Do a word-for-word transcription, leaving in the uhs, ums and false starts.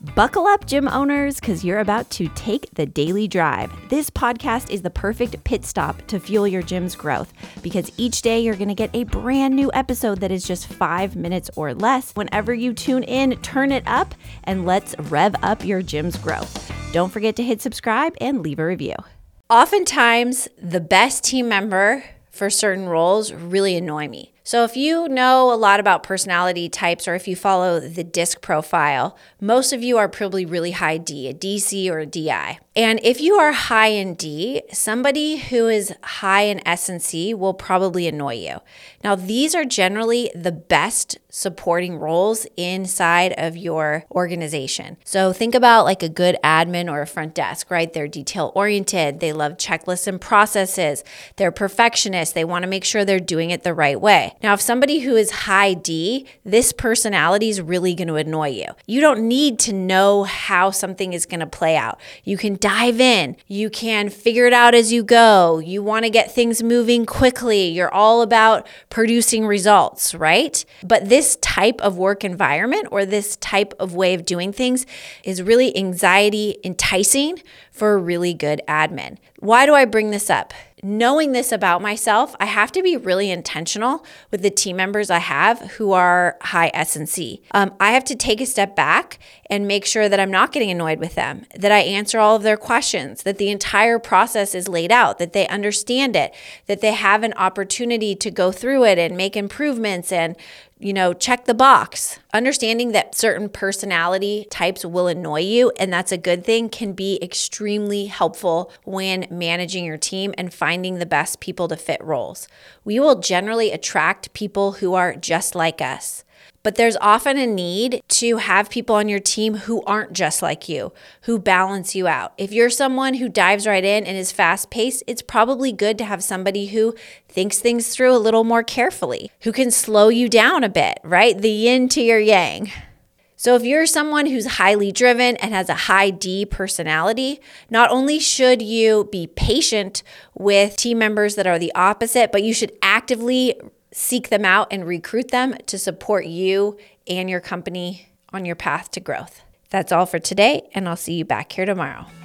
Buckle up, gym owners, because you're about to take the daily drive. This podcast is the perfect pit stop to fuel your gym's growth because each day you're going to get a brand new episode that is just five minutes or less. Whenever you tune in, turn it up and let's rev up your gym's growth. Don't forget to hit subscribe and leave a review. Oftentimes, the best team member for certain roles really annoy me. So if you know a lot about personality types or if you follow the DISC profile, most of you are probably really high D, a D C or a D I. And if you are high in D, somebody who is high in S and C will probably annoy you. Now, these are generally the best supporting roles inside of your organization. So think about like a good admin or a front desk, right? They're detail oriented. They love checklists and processes. They're perfectionists. They want to make sure they're doing it the right way. Now, if somebody who is high D, this personality is really going to annoy you. You don't need to know how something is going to play out. You can dive in. You can figure it out as you go. You want to get things moving quickly. You're all about producing results, right? But this type of work environment or this type of way of doing things is really anxiety enticing for a really good admin. Why do I bring this up? Knowing this about myself, I have to be really intentional with the team members I have who are high S and C. Um, I have to take a step back and make sure that I'm not getting annoyed with them, that I answer all of their questions, that the entire process is laid out, that they understand it, that they have an opportunity to go through it and make improvements and you know, check the box. Understanding that certain personality types will annoy you, and that's a good thing, can be extremely helpful when managing your team and finding the best people to fit roles. We will generally attract people who are just like us. But there's often a need to have people on your team who aren't just like you, who balance you out. If you're someone who dives right in and is fast-paced, it's probably good to have somebody who thinks things through a little more carefully, who can slow you down a bit, right? The yin to your yang. So if you're someone who's highly driven and has a high D personality, not only should you be patient with team members that are the opposite, but you should actively seek them out and recruit them to support you and your company on your path to growth. That's all for today, and I'll see you back here tomorrow.